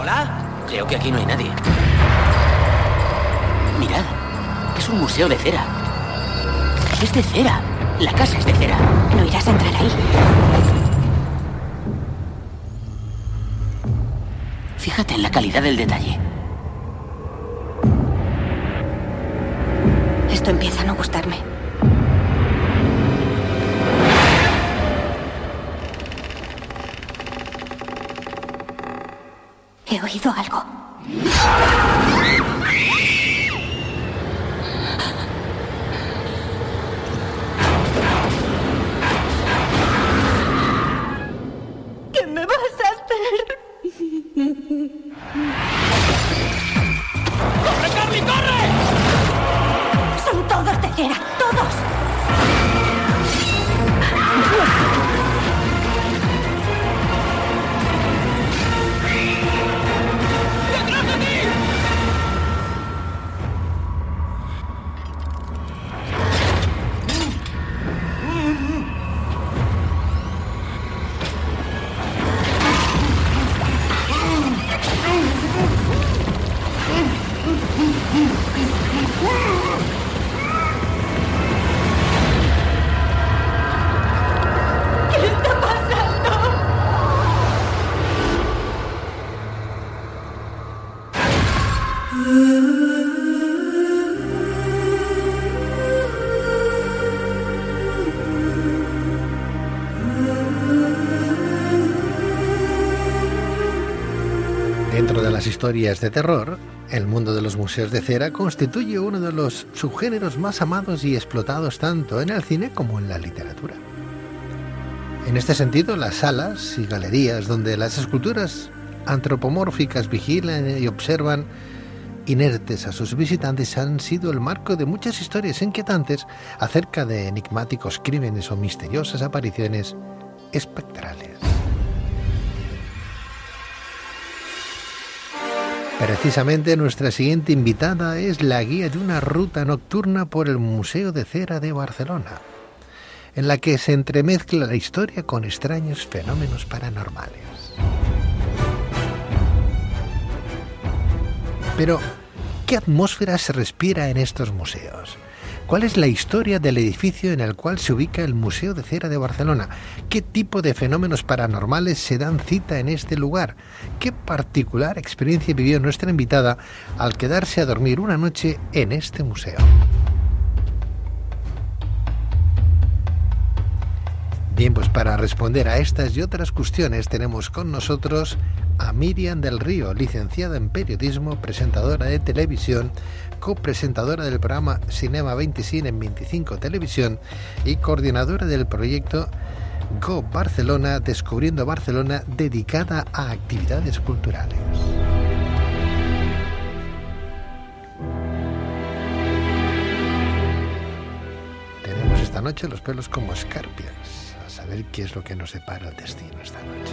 ¿Hola? Creo que aquí no hay nadie. Mirad, es un museo de cera. Es de cera. La casa es de cera. No irás a entrar ahí. Fíjate en la calidad del detalle. Esto empieza a no gustarme. He oído algo. ¿Qué me vas a hacer? ¡Corre, Carly, corre! Son todos de cera, todos. ¡Detrás de ti! ¿Qué está pasando? Dentro de las historias de terror, el mundo de los museos de cera constituye uno de los subgéneros más amados y explotados tanto en el cine como en la literatura. En este sentido, las salas y galerías donde las esculturas antropomórficas vigilan y observan inertes a sus visitantes han sido el marco de muchas historias inquietantes acerca de enigmáticos crímenes o misteriosas apariciones espectrales. Precisamente nuestra siguiente invitada es la guía de una ruta nocturna por el Museo de Cera de Barcelona, en la que se entremezcla la historia con extraños fenómenos paranormales. Pero, ¿qué atmósfera se respira en estos museos? ¿Cuál es la historia del edificio en el cual se ubica el Museo de Cera de Barcelona? ¿Qué tipo de fenómenos paranormales se dan cita en este lugar? ¿Qué particular experiencia vivió nuestra invitada al quedarse a dormir una noche en este museo? Bien, pues para responder a estas y otras cuestiones tenemos con nosotros a Miriam del Río, licenciada en periodismo, presentadora de televisión, copresentadora del programa Cinema 25 en 25 Televisión y coordinadora del proyecto Go Barcelona, Descubriendo Barcelona, dedicada a actividades culturales. Tenemos esta noche los pelos como escarpias, a saber qué es lo que nos depara el destino esta noche.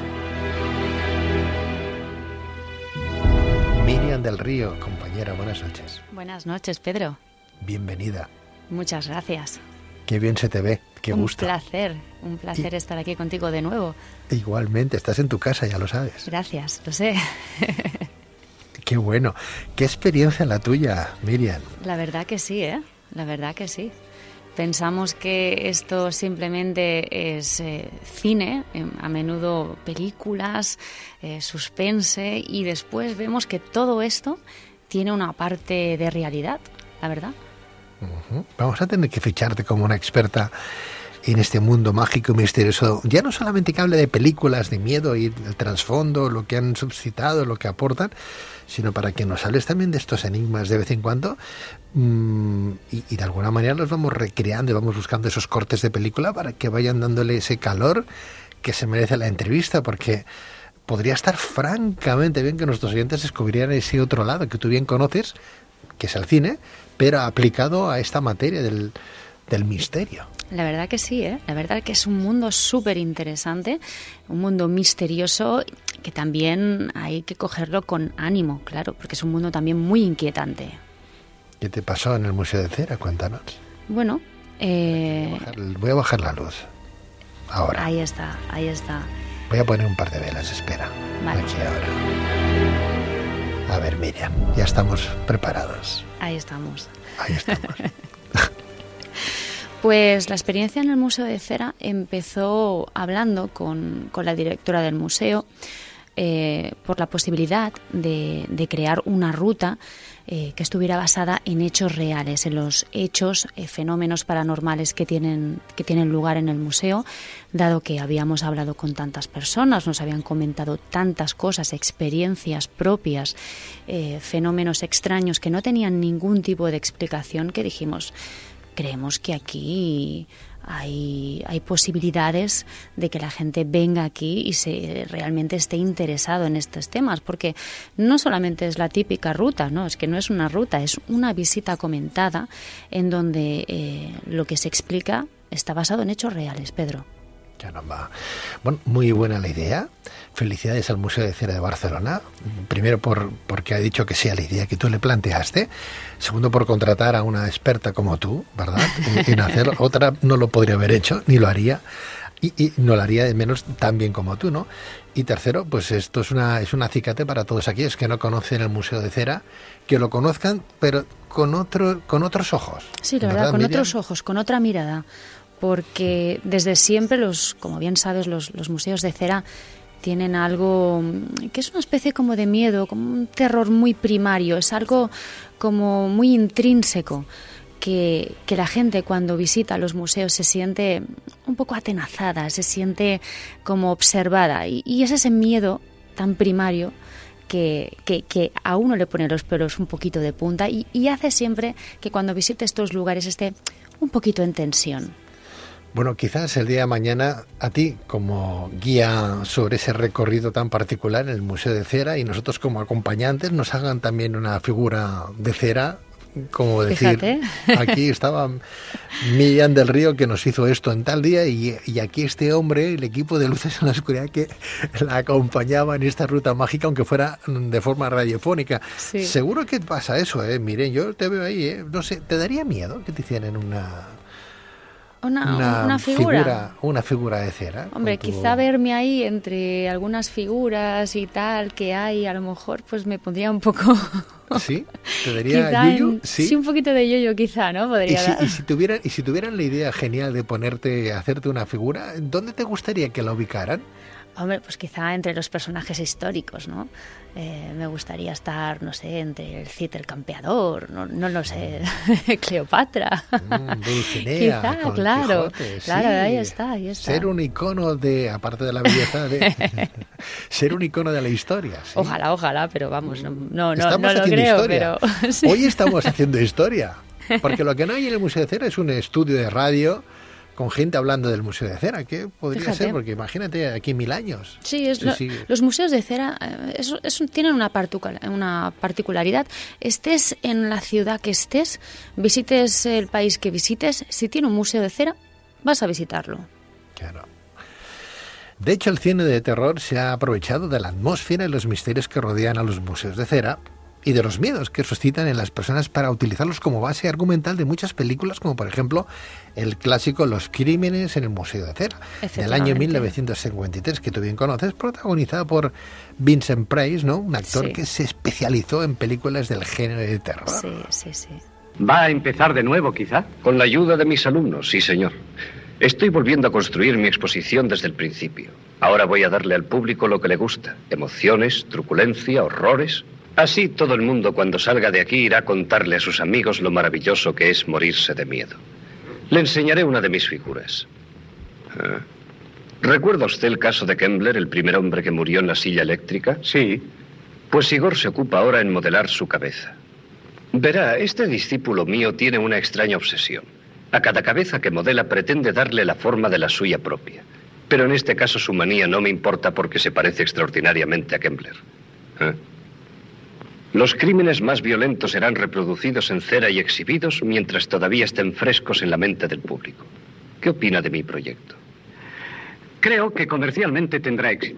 Miriam del Río, compañera, buenas noches. Buenas noches, Pedro. Bienvenida. Muchas gracias. Qué bien se te ve, qué gusto. Un placer estar aquí contigo de nuevo. Igualmente, estás en tu casa, ya lo sabes. Gracias, lo sé. Qué bueno. Qué experiencia la tuya, Miriam. La verdad que sí, ¿eh? La verdad que sí. Pensamos que esto simplemente es cine, a menudo películas, suspense, y después vemos que todo esto tiene una parte de realidad, la verdad. Uh-huh. Vamos a tener que ficharte como una experta en este mundo mágico y misterioso. Ya no solamente que hable de películas de miedo y el trasfondo, lo que han suscitado, lo que aportan, sino para que nos hables también de estos enigmas de vez en cuando y de alguna manera los vamos recreando y vamos buscando esos cortes de película para que vayan dándole ese calor que se merece la entrevista, porque podría estar francamente bien que nuestros oyentes descubrieran ese otro lado que tú bien conoces, que es el cine, pero aplicado a esta materia del misterio. La verdad que sí, ¿eh? La verdad que es un mundo súper interesante, un mundo misterioso que también hay que cogerlo con ánimo, claro, porque es un mundo también muy inquietante. ¿Qué te pasó en el Museo de Cera? Cuéntanos. Bueno, voy a bajar la luz. Ahora. Ahí está. Voy a poner un par de velas, espera. Vale. Aquí ahora. ver, Miriam, ya estamos preparados. Ahí estamos. Ahí estamos. Pues la experiencia en el Museo de Cera empezó hablando con la directora del museo por la posibilidad de crear una ruta que estuviera basada en hechos reales, en los hechos, fenómenos paranormales que tienen lugar en el museo, dado que habíamos hablado con tantas personas, nos habían comentado tantas cosas, experiencias propias, fenómenos extraños que no tenían ningún tipo de explicación, que dijimos, creemos que aquí hay posibilidades de que la gente venga aquí y realmente esté interesado en estos temas, porque no solamente es la típica ruta, no, es que no es una ruta, es una visita comentada en donde lo que se explica está basado en hechos reales, Pedro. Caramba. Bueno, muy buena la idea. Felicidades al Museo de Cera de Barcelona. Primero porque ha dicho que sea la idea que tú le planteaste. Segundo, por contratar a una experta como tú, ¿verdad? En hacer otra no lo podría haber hecho, ni lo haría. Y no lo haría de menos tan bien como tú, ¿no? Y tercero, pues esto es un acicate para todos aquellos que no conocen el Museo de Cera, que lo conozcan, pero con otros ojos. Sí, la verdad, con Miriam? Otros ojos, con otra mirada. Porque desde siempre, como bien sabes, los museos de cera tienen algo que es una especie como de miedo, como un terror muy primario, es algo como muy intrínseco, que la gente cuando visita los museos se siente un poco atenazada, se siente como observada, y es ese miedo tan primario que a uno le pone los pelos un poquito de punta y hace siempre que cuando visite estos lugares esté un poquito en tensión. Bueno, quizás el día de mañana a ti como guía sobre ese recorrido tan particular en el Museo de Cera y nosotros como acompañantes nos hagan también una figura de cera, como decir, fíjate. Aquí estaba Miriam del Río que nos hizo esto en tal día y aquí este hombre, el equipo de Luces en la Oscuridad que la acompañaba en esta ruta mágica, aunque fuera de forma radiofónica. Sí. Seguro que pasa eso, Miren, yo te veo ahí, no sé, ¿te daría miedo que te hicieran una figura de cera? Hombre, quizá verme ahí entre algunas figuras y tal que hay, a lo mejor pues me pondría un poco... ¿Sí? ¿Te daría yuyu? Sí, un poquito de yuyu quizá, ¿no? Podría dar. Y si tuvieran la idea genial de hacerte una figura, ¿dónde te gustaría que la ubicaran? Hombre, pues quizá entre los personajes históricos, ¿no? Me gustaría estar, no sé, entre el Cid el Campeador, no lo sé, Cleopatra. Dulcinea. Quizá, claro, Quijote, claro, sí. ahí está. Ser un icono aparte de la belleza, ser un icono de la historia. ¿Sí? Ojalá, pero vamos, no estamos lo haciendo creo, historia. Pero... Sí. Hoy estamos haciendo historia, porque lo que no hay en el Museo de Cera es un estudio de radio con gente hablando del Museo de Cera. ¿Qué podría ser? Porque imagínate, aquí 1000 años. Sí, los museos de cera tienen una particularidad. Estés en la ciudad que estés, visites el país que visites, si tiene un museo de cera, vas a visitarlo. Claro. De hecho, el cine de terror se ha aprovechado de la atmósfera y los misterios que rodean a los museos de cera y de los miedos que suscitan en las personas para utilizarlos como base argumental de muchas películas, como por ejemplo el clásico Los crímenes en el Museo de Cera, del año 1953, que tú bien conoces, protagonizada por Vincent Price, ¿no? Un actor que se especializó en películas del género de terror. Sí. ¿Va a empezar de nuevo, quizá? Con la ayuda de mis alumnos, sí, señor. Estoy volviendo a construir mi exposición desde el principio. Ahora voy a darle al público lo que le gusta: emociones, truculencia, horrores. Así todo el mundo cuando salga de aquí irá a contarle a sus amigos lo maravilloso que es morirse de miedo. Le enseñaré una de mis figuras. ¿Recuerda usted el caso de Kembler, el primer hombre que murió en la silla eléctrica? Sí. Pues Igor se ocupa ahora en modelar su cabeza. Verá, este discípulo mío tiene una extraña obsesión. A cada cabeza que modela pretende darle la forma de la suya propia. Pero en este caso su manía no me importa porque se parece extraordinariamente a Kembler. Los crímenes más violentos serán reproducidos en cera y exhibidos mientras todavía estén frescos en la mente del público. ¿Qué opina de mi proyecto? Creo que comercialmente tendrá éxito.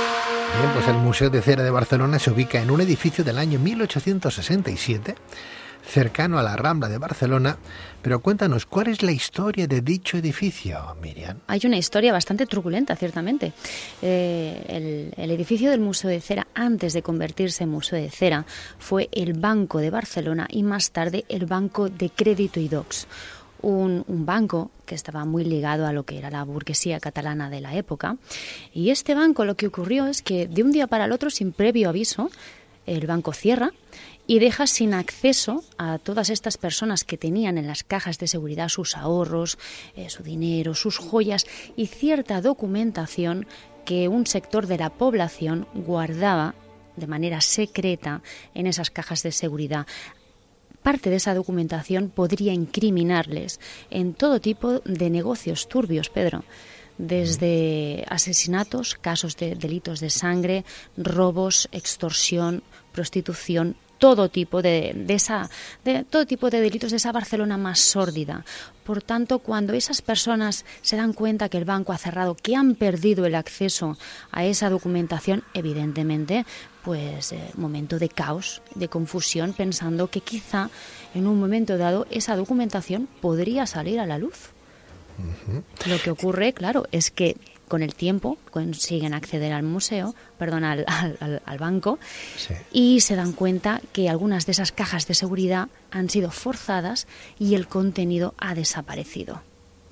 Bien, pues el Museo de Cera de Barcelona se ubica en un edificio del año 1867, cercano a la Rambla de Barcelona. Pero cuéntanos, ¿cuál es la historia de dicho edificio, Miriam? Hay una historia bastante truculenta, ciertamente. El edificio del Museo de Cera, antes de convertirse en Museo de Cera, fue el Banco de Barcelona y más tarde el Banco de Crédito y Docs. Un banco que estaba muy ligado a lo que era la burguesía catalana de la época. Y este banco, lo que ocurrió es que de un día para el otro, sin previo aviso, el banco cierra y deja sin acceso a todas estas personas que tenían en las cajas de seguridad sus ahorros, su dinero, sus joyas y cierta documentación que un sector de la población guardaba de manera secreta en esas cajas de seguridad. Parte de esa documentación podría incriminarles en todo tipo de negocios turbios, Pedro, desde asesinatos, casos de delitos de sangre, robos, extorsión, prostitución, todo tipo de delitos de esa Barcelona más sórdida. Por tanto, cuando esas personas se dan cuenta que el banco ha cerrado, que han perdido el acceso a esa documentación, evidentemente, pues momento de caos, de confusión, pensando que quizá en un momento dado esa documentación podría salir a la luz. Lo que ocurre, claro, es que con el tiempo consiguen acceder al al banco, sí, y se dan cuenta que algunas de esas cajas de seguridad han sido forzadas y el contenido ha desaparecido.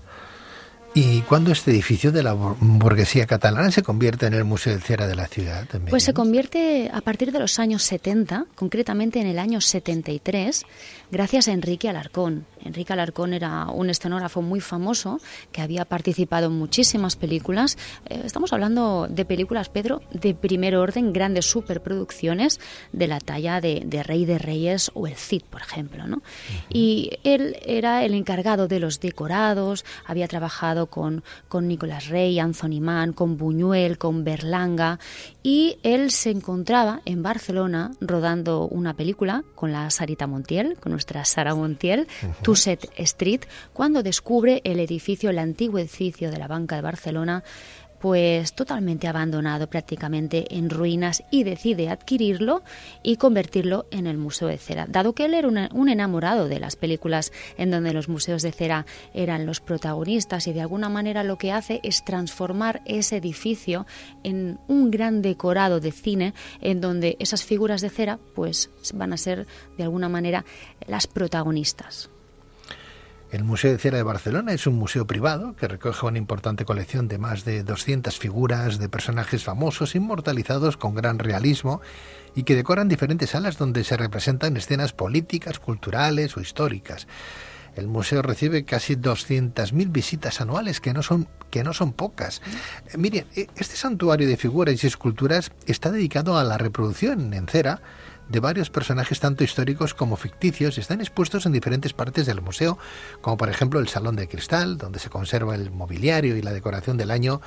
¿Y cuándo este edificio de la burguesía catalana se convierte en el Museo de Cera de la ciudad? Pues se convierte a partir de los años 70, concretamente en el año 73, gracias a Enrique Alarcón. Enrique Alarcón era un escenógrafo muy famoso que había participado en muchísimas películas. Estamos hablando de películas, Pedro, de primer orden, grandes superproducciones de la talla de Rey de Reyes o El Cid, por ejemplo, ¿no? Y él era el encargado de los decorados, había trabajado con Nicolás Rey, Anthony Mann, con Buñuel, con Berlanga, y él se encontraba en Barcelona rodando una película con la Sarita Montiel, con nuestra Sara Montiel, Tusset Street, cuando descubre el antiguo edificio de la Banca de Barcelona, pues totalmente abandonado, prácticamente en ruinas, y decide adquirirlo y convertirlo en el Museo de Cera. Dado que él era un enamorado de las películas en donde los museos de cera eran los protagonistas, y de alguna manera lo que hace es transformar ese edificio en un gran decorado de cine en donde esas figuras de cera pues van a ser de alguna manera las protagonistas. El Museo de Cera de Barcelona es un museo privado que recoge una importante colección de más de 200 figuras de personajes famosos inmortalizados con gran realismo y que decoran diferentes salas donde se representan escenas políticas, culturales o históricas. El museo recibe casi 200.000 visitas anuales, que no son pocas. Miriam, este santuario de figuras y esculturas está dedicado a la reproducción en cera de varios personajes tanto históricos como ficticios. Están expuestos en diferentes partes del museo, como por ejemplo el Salón de Cristal, donde se conserva el mobiliario y la decoración del año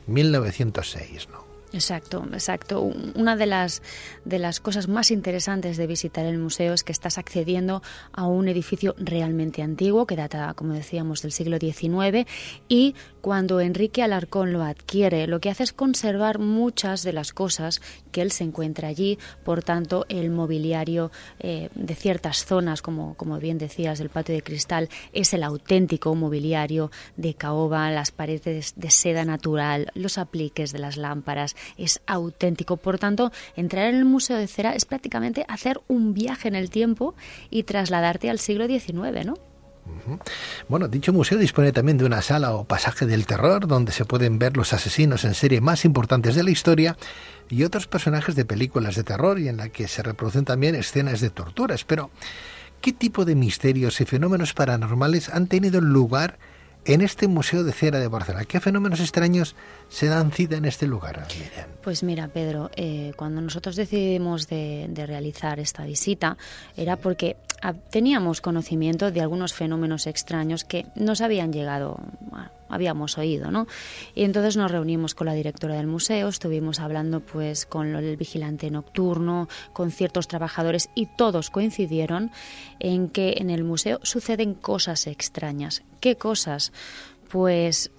1906, ¿no? Exacto. Una de las cosas más interesantes de visitar el museo es que estás accediendo a un edificio realmente antiguo, que data, como decíamos, del siglo XIX, y cuando Enrique Alarcón lo adquiere, lo que hace es conservar muchas de las cosas que él se encuentra allí. Por tanto, el mobiliario de ciertas zonas, como bien decías, del Patio de Cristal, es el auténtico mobiliario de caoba, las paredes de seda natural, los apliques de las lámparas, es auténtico. Por tanto, entrar en el Museo de Cera es prácticamente hacer un viaje en el tiempo y trasladarte al siglo XIX, ¿no? Bueno, dicho museo dispone también de una sala o pasaje del terror donde se pueden ver los asesinos en serie más importantes de la historia y otros personajes de películas de terror, y en la que se reproducen también escenas de torturas. Pero, ¿qué tipo de misterios y fenómenos paranormales han tenido lugar en este Museo de Cera de Barcelona? ¿Qué fenómenos extraños se dan cita en este lugar, Miriam? Pues mira, Pedro, cuando nosotros decidimos de realizar esta visita era porque teníamos conocimiento de algunos fenómenos extraños que nos habían llegado, habíamos oído, ¿no? Y entonces nos reunimos con la directora del museo, estuvimos hablando pues con el vigilante nocturno, con ciertos trabajadores, y todos coincidieron en que en el museo suceden cosas extrañas. ¿Qué cosas? Pues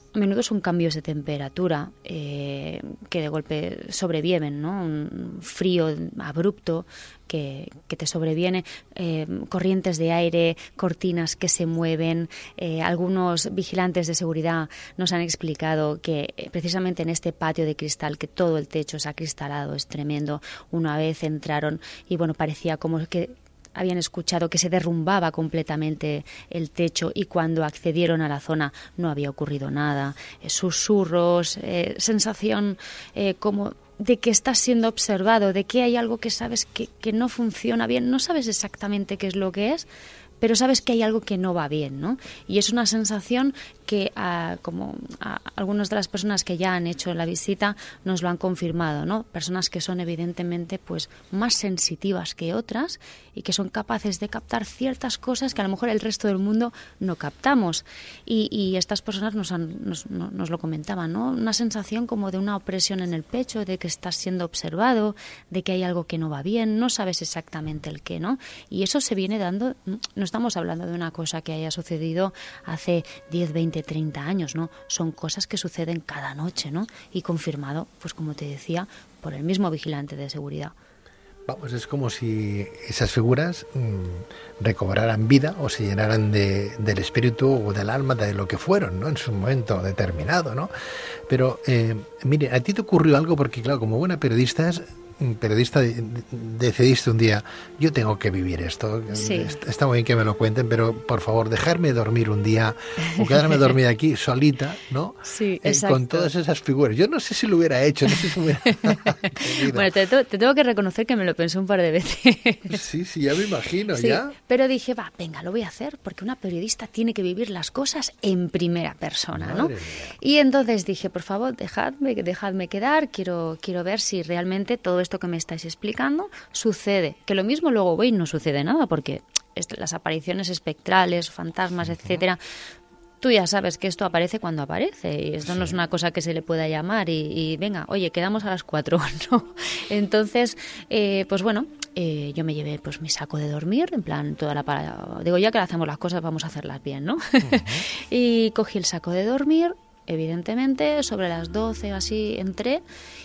a menudo son cambios de temperatura que de golpe sobrevienen, ¿no? Un frío abrupto que te sobreviene, corrientes de aire, cortinas que se mueven. Algunos vigilantes de seguridad nos han explicado que precisamente en este patio de cristal, que todo el techo es acristalado, es tremendo, una vez entraron y bueno, parecía como que habían escuchado que se derrumbaba completamente el techo y cuando accedieron a la zona no había ocurrido nada. Susurros, sensación como de que estás siendo observado, de que hay algo que sabes que no funciona bien. No sabes exactamente qué es lo que es, pero sabes que hay algo que no va bien, ¿no? Y es una sensación que algunas de las personas que ya han hecho la visita nos lo han confirmado, ¿no? Personas que son evidentemente pues más sensitivas que otras y que son capaces de captar ciertas cosas que a lo mejor el resto del mundo no captamos. Y estas personas nos lo comentaban, ¿no? Una sensación como de una opresión en el pecho, de que estás siendo observado, de que hay algo que no va bien, no sabes exactamente el qué, ¿no? Y eso se viene dando, no estamos hablando de una cosa que haya sucedido hace 10, 20, 30 años, ¿no? Son cosas que suceden cada noche, ¿no? Y confirmado, pues como te decía, por el mismo vigilante de seguridad. Vamos, es como si esas figuras recobraran vida o se llenaran del espíritu o del alma de lo que fueron, ¿no? En su momento determinado, ¿no? Pero, mire, a ti te ocurrió algo porque, claro, como buena periodista decidiste un día, yo tengo que vivir esto. Sí. Está muy bien que me lo cuenten, pero por favor, dejarme dormir un día o quedarme dormida aquí solita, ¿no? Sí, exacto. Con todas esas figuras. Yo no sé si lo hubiera hecho, no sé si hubiera... Bueno, te tengo que reconocer que me lo pensé un par de veces. Sí, ya me imagino, sí, ya. Pero dije, venga, lo voy a hacer porque una periodista tiene que vivir las cosas en primera persona, ¿no? Madre mía. Y entonces dije, por favor, dejadme quedar, quiero ver si realmente todo esto que me estáis explicando sucede, que lo mismo luego voy y no sucede nada, porque las apariciones espectrales, fantasmas, etcétera, tú ya sabes que esto aparece cuando aparece y esto no es una cosa que se le pueda llamar y venga, oye, quedamos a las 4, ¿no? Entonces, pues bueno, yo me llevé pues mi saco de dormir, en plan digo, ya que hacemos las cosas vamos a hacerlas bien, ¿no? Y cogí el saco de dormir, evidentemente, sobre las 12 o así entré.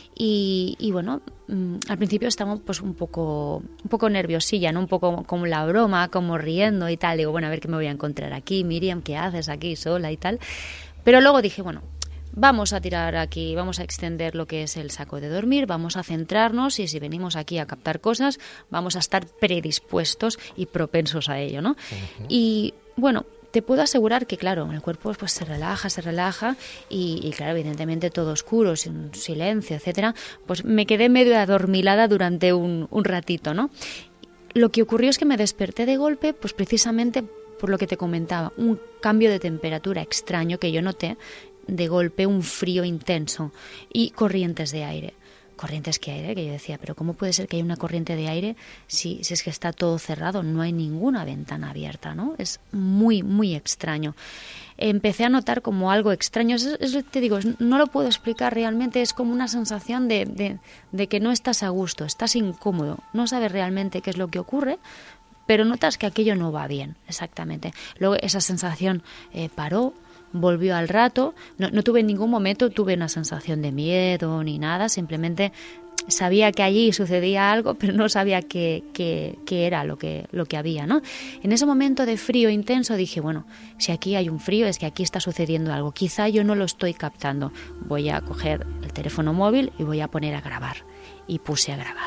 Y bueno, al principio estaba pues un poco nerviosilla, ¿no? Un poco como la broma, como riendo y tal. Digo, bueno, a ver qué me voy a encontrar aquí, Miriam, ¿qué haces aquí sola y tal? Pero luego dije, bueno, vamos a tirar aquí, vamos a extender lo que es el saco de dormir, vamos a centrarnos y si venimos aquí a captar cosas, vamos a estar predispuestos y propensos a ello, ¿no? Uh-huh. Y bueno, te puedo asegurar que, claro, el cuerpo pues se relaja y claro, evidentemente todo oscuro, sin silencio, etcétera, pues me quedé medio adormilada durante un ratito, ¿no? Lo que ocurrió es que me desperté de golpe, pues precisamente por lo que te comentaba, un cambio de temperatura extraño que yo noté, de golpe un frío intenso y corrientes de aire. Corrientes que yo decía, pero ¿cómo puede ser que haya una corriente de aire si es que está todo cerrado? No hay ninguna ventana abierta, ¿no? Es muy, muy extraño. Empecé a notar como algo extraño. Te digo, no lo puedo explicar realmente. Es como una sensación de que no estás a gusto, estás incómodo. No sabes realmente qué es lo que ocurre, pero notas que aquello no va bien, exactamente. Luego esa sensación paró. Volvió al rato, no tuve en ningún momento una sensación de miedo ni nada, simplemente sabía que allí sucedía algo, pero no sabía qué era lo que había, ¿no? En ese momento de frío intenso dije, bueno, si aquí hay un frío es que aquí está sucediendo algo, quizá yo no lo estoy captando, voy a coger el teléfono móvil y voy a poner a grabar, y puse a grabar.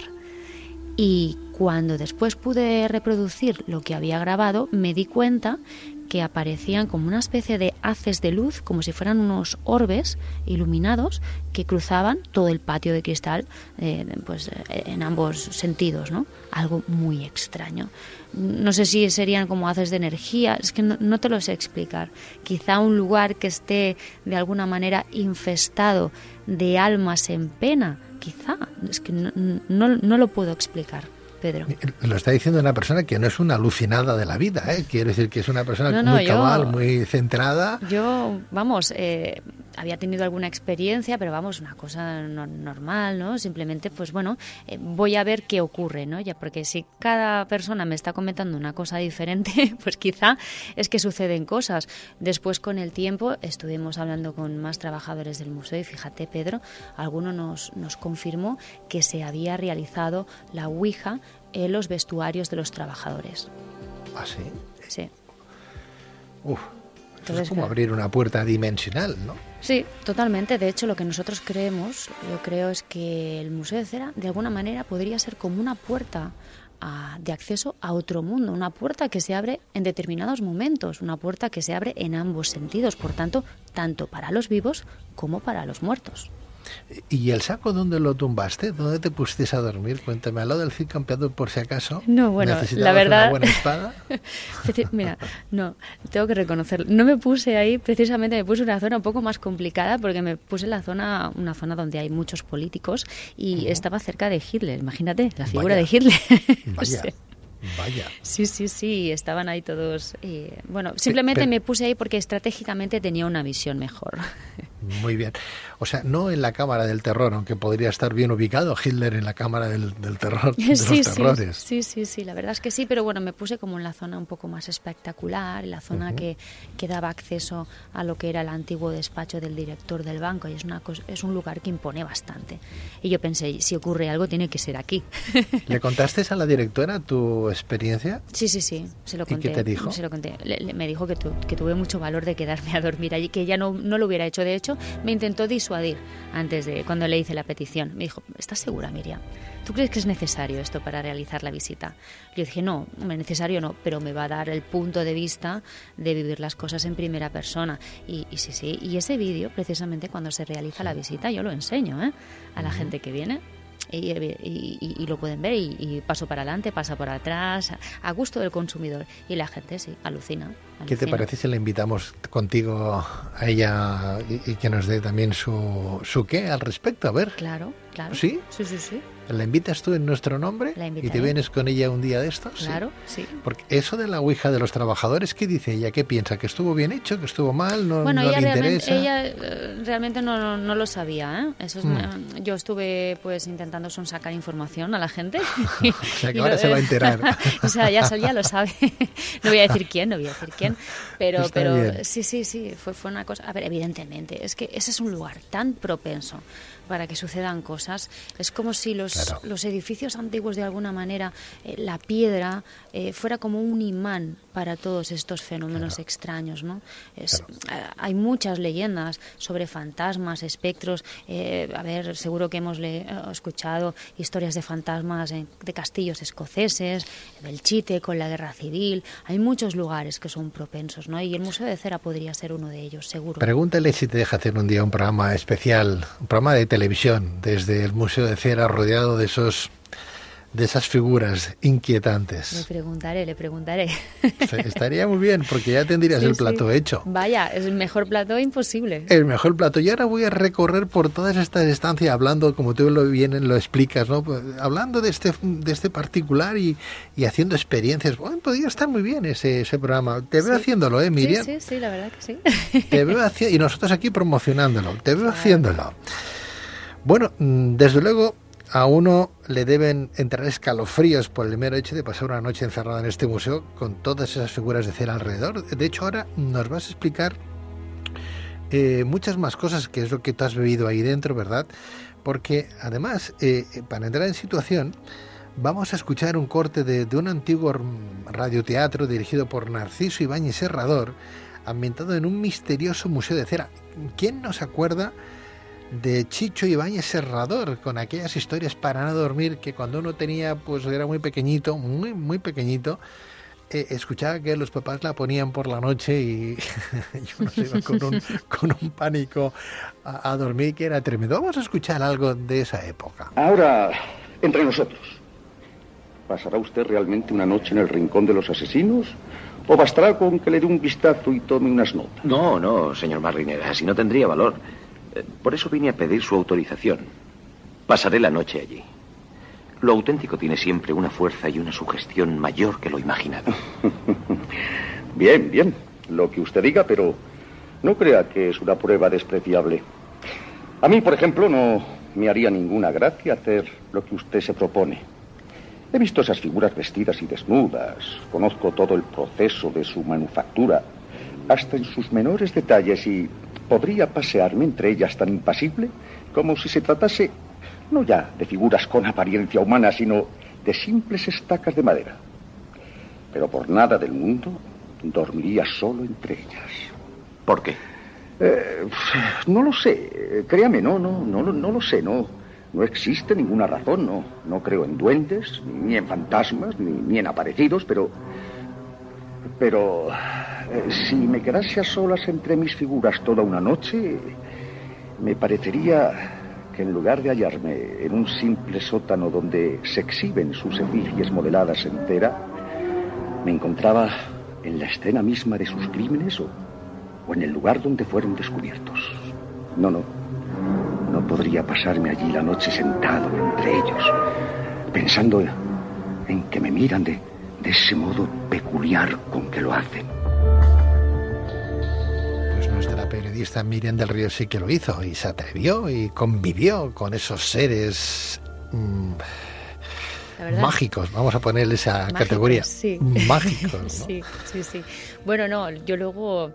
Y cuando después pude reproducir lo que había grabado, me di cuenta que aparecían como una especie de haces de luz, como si fueran unos orbes iluminados que cruzaban todo el patio de cristal, pues en ambos sentidos, ¿no? Algo muy extraño. No sé si serían como haces de energía, es que no te lo sé explicar. Quizá un lugar que esté de alguna manera infestado de almas en pena, quizá, es que no lo puedo explicar. Pedro. Lo está diciendo una persona que no es una alucinada de la vida, ¿eh? Quiero decir que es una persona muy cabal, muy centrada. Yo, vamos, había tenido alguna experiencia, pero vamos, una cosa normal, ¿no? Simplemente, pues bueno, voy a ver qué ocurre, ¿no? Ya, porque si cada persona me está comentando una cosa diferente, pues quizá es que suceden cosas. Después, con el tiempo, estuvimos hablando con más trabajadores del museo y fíjate, Pedro, alguno nos confirmó que se había realizado la Ouija en los vestuarios de los trabajadores. ¿Ah, sí? Sí. Uf. Entonces, es como abrir una puerta dimensional, ¿no? Sí, totalmente. De hecho, lo que nosotros creemos, yo creo, es que el Museo de Cera, de alguna manera, podría ser como una puerta de acceso a otro mundo, una puerta que se abre en determinados momentos, una puerta que se abre en ambos sentidos, por tanto, tanto para los vivos como para los muertos. ¿Y el saco dónde lo tumbaste? ¿Dónde te pusiste a dormir? Cuéntame, ¿al lado del Cid Campeador por si acaso? No, bueno, la verdad... ¿Una buena espada? Mira, no, tengo que reconocerlo. No me puse ahí, precisamente me puse una zona un poco más complicada porque me puse en una zona donde hay muchos políticos y estaba cerca de Hitler. Imagínate, la figura de Hitler. Vaya. Sí. Vaya. Sí, estaban ahí todos. Bueno, simplemente me puse ahí porque estratégicamente tenía una visión mejor. Muy bien. O sea, no en la Cámara del Terror, aunque podría estar bien ubicado Hitler en la Cámara del Terror, de los terrores. Sí, la verdad es que sí, pero bueno, me puse como en la zona un poco más espectacular, en la zona que daba acceso a lo que era el antiguo despacho del director del banco, y es un lugar que impone bastante. Y yo pensé, si ocurre algo, tiene que ser aquí. ¿Le contaste a la directora tu experiencia? Sí, se lo conté. ¿Y qué te dijo? Se lo conté. Me dijo que tuve mucho valor de quedarme a dormir allí, que ella no lo hubiera hecho. De hecho, me intentó disuadir cuando le hice la petición. Me dijo, ¿estás segura, Miriam? ¿Tú crees que es necesario esto para realizar la visita? Yo dije, no, necesario no, pero me va a dar el punto de vista de vivir las cosas en primera persona. Y sí. Y ese vídeo, precisamente cuando se realiza la visita, yo lo enseño a la gente que viene. Y lo pueden ver y paso para adelante, pasa por atrás, a gusto del consumidor, y la gente sí, alucina. ¿Qué te parece si le invitamos contigo a ella y que nos dé también su qué al respecto? A ver. Claro. ¿Sí? Sí. ¿La invitas tú en nuestro nombre? La invitaré. ¿Y te vienes con ella un día de estos? Claro, sí. Porque eso de la Ouija de los trabajadores, ¿qué dice ella? ¿Qué piensa? ¿Que estuvo bien hecho? ¿Que estuvo mal? Bueno, no le interesa. Ella realmente no lo sabía, Eso es, yo estuve pues intentando sonsacar información a la gente. O sea que ahora se va a enterar. O sea, ya lo sabe. No voy a decir quién, pero sí, fue una cosa. A ver, evidentemente, es que ese es un lugar tan propenso para que sucedan cosas. Es como si los edificios antiguos, de alguna manera, la piedra fuera como un imán para todos estos fenómenos extraños, ¿no? Hay muchas leyendas sobre fantasmas, espectros. Seguro que hemos escuchado historias de fantasmas de castillos escoceses, del Chite con la guerra civil. Hay muchos lugares que son propensos, ¿no? Y el Museo de Cera podría ser uno de ellos, seguro. Pregúntale si te deja hacer un día un programa especial, un programa de televisión, desde el Museo de Cera, rodeado de esas figuras inquietantes. Le preguntaré. Estaría muy bien, porque ya tendrías el plato hecho. Vaya, es el mejor plato imposible. El mejor plato. Y ahora voy a recorrer por todas estas estancias hablando, como tú lo explicas, ¿no? Pues, hablando de este particular y haciendo experiencias. Bueno, podría estar muy bien ese programa. Te veo haciéndolo, Miriam. Sí, la verdad que sí. Te veo y nosotros aquí promocionándolo. Te veo haciéndolo. Bueno, desde luego a uno le deben entrar escalofríos por el mero hecho de pasar una noche encerrada en este museo con todas esas figuras de cera alrededor. De hecho, ahora nos vas a explicar muchas más cosas, que es lo que tú has vivido ahí dentro, ¿verdad? Porque además, para entrar en situación, vamos a escuchar un corte de un antiguo radioteatro dirigido por Narciso Ibáñez Serrador, ambientado en un misterioso museo de cera. ¿Quién nos acuerda de Chicho Ibáñez Serrador, con aquellas historias para no dormir, que cuando uno tenía, pues era muy pequeñito, muy pequeñito, escuchaba que los papás la ponían por la noche y uno se iba con un pánico a dormir que era tremendo? Vamos a escuchar algo de esa época. Ahora, entre nosotros, ¿pasará usted realmente una noche en el rincón de los asesinos? ¿O bastará con que le dé un vistazo y tome unas notas? No, señor Marrinera, así no tendría valor. Por eso vine a pedir su autorización. Pasaré la noche allí. Lo auténtico tiene siempre una fuerza y una sugestión mayor que lo imaginado. Bien, lo que usted diga, pero No crea que es una prueba despreciable. A mí, por ejemplo, no me haría ninguna gracia hacer lo que usted se propone. He visto esas figuras vestidas y desnudas. Conozco todo el proceso de su manufactura, hasta en sus menores detalles, y podría pasearme entre ellas tan impasible como si se tratase no ya de figuras con apariencia humana, sino de simples estacas de madera. Pero por nada del mundo dormiría solo entre ellas. ¿Por qué? No lo sé. Créame, no lo sé. No existe ninguna razón. No creo en duendes, ni en fantasmas, ni en aparecidos, pero si me quedase a solas entre mis figuras toda una noche, me parecería que en lugar de hallarme en un simple sótano donde se exhiben sus efigies modeladas en cera, me encontraba en la escena misma de sus crímenes o en el lugar donde fueron descubiertos. No podría pasarme allí la noche sentado entre ellos, pensando en que me miran de ese modo peculiar con que lo hacen. Pues nuestra periodista Miriam del Río sí que lo hizo y se atrevió y convivió con esos seres mágicos, vamos a ponerle esa mágicos, categoría. Sí. Mágicos, ¿no? Sí. Bueno, no, yo luego,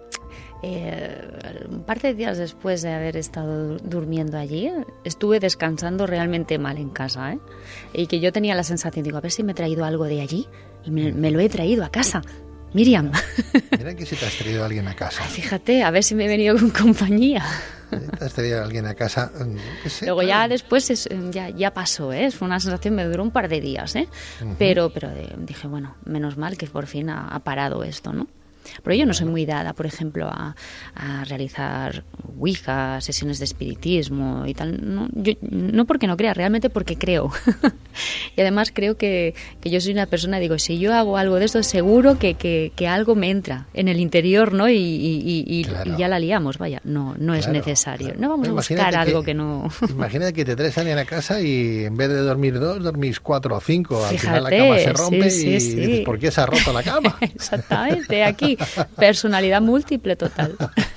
un par de días después de haber estado durmiendo allí, estuve descansando realmente mal en casa, y que yo tenía la sensación, digo, a ver si me he traído algo de allí, y me lo he traído a casa. Miriam. Mira que si te has traído a alguien a casa. Ay, fíjate, a ver si me he venido con compañía. Te has traído a alguien a casa. ¿Qué sé? Luego ya después ya pasó, fue una sensación, me duró un par de días, pero dije, bueno, menos mal que por fin ha parado esto, ¿no? Pero yo no soy muy dada, por ejemplo, a realizar Ouija, sesiones de espiritismo y tal. No porque no crea, realmente porque creo. Y además creo que yo soy una persona, digo, si yo hago algo de esto, seguro que algo me entra en el interior, ¿no? Y ya la liamos, vaya, no es necesario. Claro. No vamos a buscar algo que no... Imagínate que te traes a alguien a casa y en vez de dormir 2, dormís 4 o 5. Al final la cama se rompe y dices, ¿por qué se ha roto la cama? Exactamente, aquí. Personalidad múltiple total.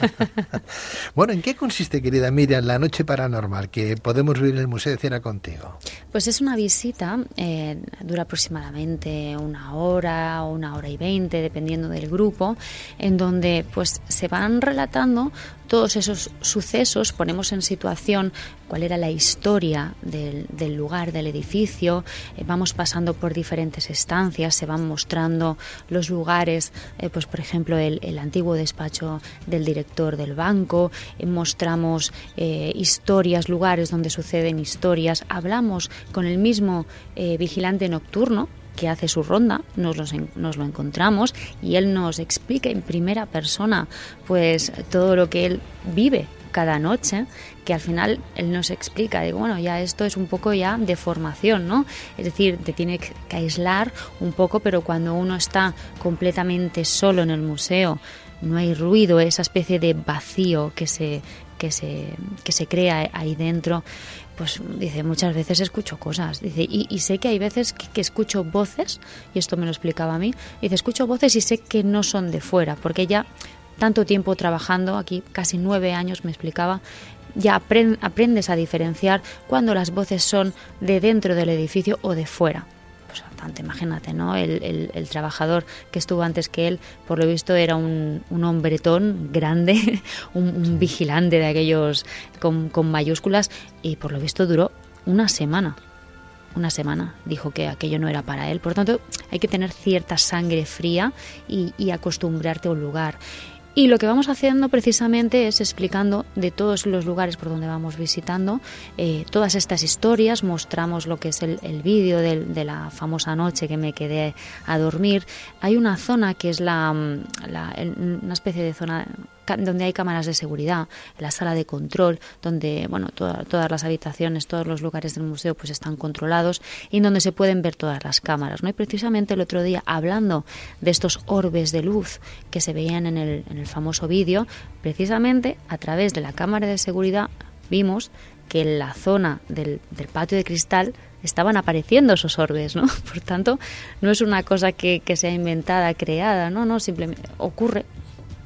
Bueno, ¿en qué consiste, querida Miriam, la noche paranormal que podemos vivir en el Museo de Cera contigo? Pues es una visita, dura aproximadamente 1 hora o 1 hora y 20, dependiendo del grupo, en donde pues se van relatando todos esos sucesos, ponemos en situación cuál era la historia del lugar, del edificio, vamos pasando por diferentes estancias, se van mostrando los lugares, pues por ejemplo el antiguo despacho del director del banco, mostramos historias, lugares donde suceden historias, hablamos con el mismo vigilante nocturno que hace su ronda, nos lo encontramos y él nos explica en primera persona pues todo lo que él vive cada noche, que al final él nos explica, digo, bueno, ya esto es un poco ya de formación, ¿no? Es decir, te tiene que aislar un poco, pero cuando uno está completamente solo en el museo, no hay ruido, esa especie de vacío que se crea ahí dentro, pues dice, muchas veces escucho cosas, dice, y sé que hay veces que escucho voces, y esto me lo explicaba a mí, dice, escucho voces y sé que no son de fuera, porque ya tanto tiempo trabajando aquí, casi 9 años me explicaba, ya aprendes a diferenciar cuando las voces son de dentro del edificio o de fuera. Pues tanto, imagínate, ¿no? El trabajador que estuvo antes que él, por lo visto era un hombretón grande, un vigilante de aquellos con mayúsculas, y por lo visto duró una semana. Dijo que aquello no era para él. Por tanto, hay que tener cierta sangre fría y acostumbrarte a un lugar. Y lo que vamos haciendo precisamente es explicando de todos los lugares por donde vamos visitando todas estas historias, mostramos lo que es el vídeo de la famosa noche que me quedé a dormir. Hay una zona que es una especie de zona donde hay cámaras de seguridad, la sala de control, donde bueno todas las habitaciones, todos los lugares del museo pues están controlados y donde se pueden ver todas las cámaras, ¿no? Y precisamente el otro día, hablando de estos orbes de luz que se veían en el famoso vídeo, precisamente a través de la cámara de seguridad vimos que en la zona del patio de cristal estaban apareciendo esos orbes, ¿no? Por tanto, no es una cosa que sea inventada, creada, no, simplemente ocurre.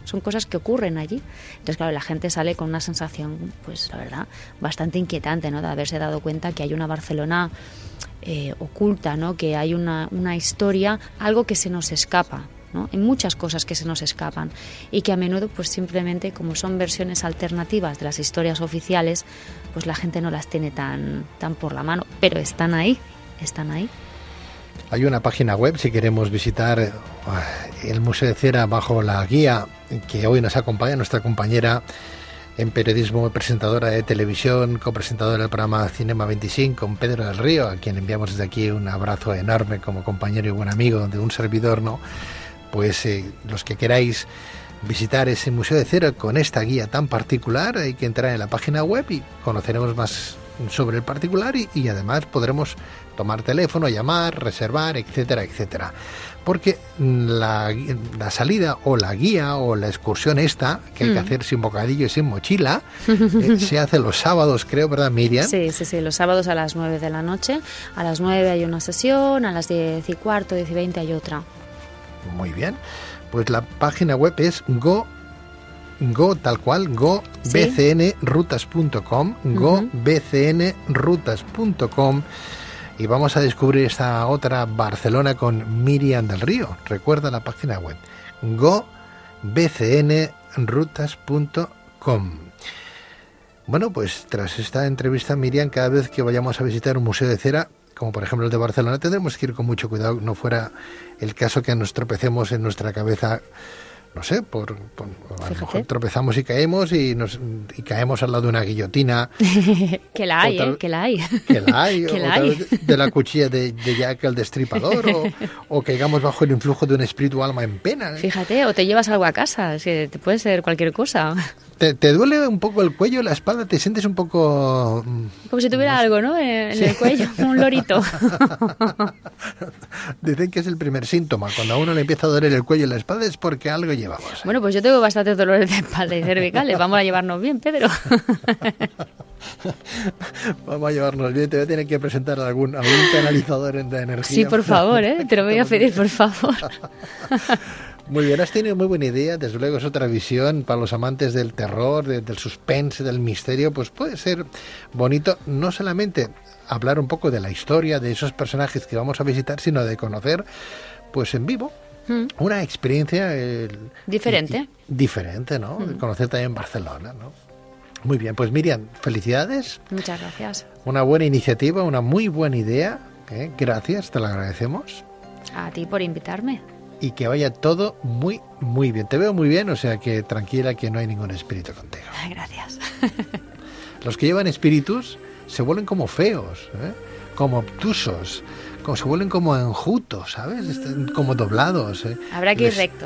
son cosas que ocurren allí. Entonces, claro, la gente sale con una sensación, pues la verdad, bastante inquietante, ¿no? De haberse dado cuenta que hay una Barcelona oculta, ¿no? Que hay una historia, algo que se nos escapa, ¿no? Hay muchas cosas que se nos escapan y que a menudo, pues simplemente, como son versiones alternativas de las historias oficiales, pues la gente no las tiene tan por la mano, pero están ahí. Hay una página web, si queremos visitar el Museo de Cera bajo la guía que hoy nos acompaña nuestra compañera en periodismo, presentadora de televisión, copresentadora del programa Cinema 25, con Pedro del Río, a quien enviamos desde aquí un abrazo enorme como compañero y buen amigo de un servidor, ¿no? Pues los que queráis visitar ese Museo de Cera con esta guía tan particular, hay que entrar en la página web y conoceremos más sobre el particular y además podremos tomar teléfono, llamar, reservar, etcétera, etcétera. Porque la salida o la guía o la excursión esta, que hay que hacer sin bocadillo y sin mochila, se hace los sábados, creo, ¿verdad, Miriam? Sí, los sábados a las 9 de la noche. A las 9 hay una sesión, a las 10:15, 10:20 hay otra. Muy bien. Pues la página web es bcnrutas.com, bcnrutas.com, y vamos a descubrir esta otra Barcelona con Miriam del Río. Recuerda la página web, bcnrutas.com. Bueno, pues tras esta entrevista, Miriam, cada vez que vayamos a visitar un museo de cera, como por ejemplo el de Barcelona, tendremos que ir con mucho cuidado, no fuera el caso que nos tropecemos en nuestra cabeza, no sé, a lo mejor tropezamos y caemos y caemos al lado de una guillotina. Que la hay, que la hay. Que la hay, de la cuchilla de Jack el Destripador, o caigamos bajo el influjo de un espíritu alma en pena. Fíjate, o te llevas algo a casa, es que te puede ser cualquier cosa. ¿Te duele un poco el cuello, la espalda? ¿Te sientes un poco...? Como si tuviera algo, ¿no? En el cuello, un lorito. Dicen que es el primer síntoma. Cuando a uno le empieza a doler el cuello y la espalda es porque algo llevamos. Bueno, pues yo tengo bastantes dolores de espalda y cervicales. Vamos a llevarnos bien, Pedro. Vamos a llevarnos bien. Te voy a tener que presentar algún canalizador de energía. Sí, por favor, te lo voy a pedir, por favor. Muy bien, has tenido muy buena idea, desde luego es otra visión para los amantes del terror, del suspense, del misterio, pues puede ser bonito no solamente hablar un poco de la historia de esos personajes que vamos a visitar, sino de conocer, pues en vivo, una experiencia diferente. Diferente, ¿no? De conocer también Barcelona, ¿no? Muy bien, pues Miriam, felicidades. Muchas gracias. Una buena iniciativa, una muy buena idea, gracias, te lo agradecemos. A ti por invitarme. Y que vaya todo muy, muy bien. Te veo muy bien, o sea que tranquila, que no hay ningún espíritu contigo. Gracias. Los que llevan espíritus se vuelven como feos, como obtusos, se vuelven como enjutos, ¿sabes? Están como doblados. Habrá que ir recto.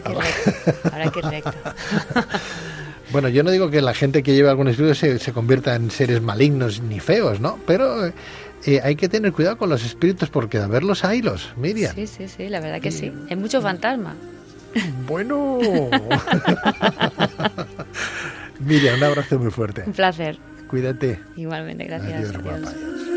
Bueno, yo no digo que la gente que lleva algún espíritu se convierta en seres malignos ni feos, ¿no? Pero... hay que tener cuidado con los espíritus porque de haberlos haylos, Miriam. Sí, la verdad que sí. Hay mucho fantasma. Bueno. Miriam, un abrazo muy fuerte. Un placer. Cuídate. Igualmente, gracias. Adiós, guapa. Adiós.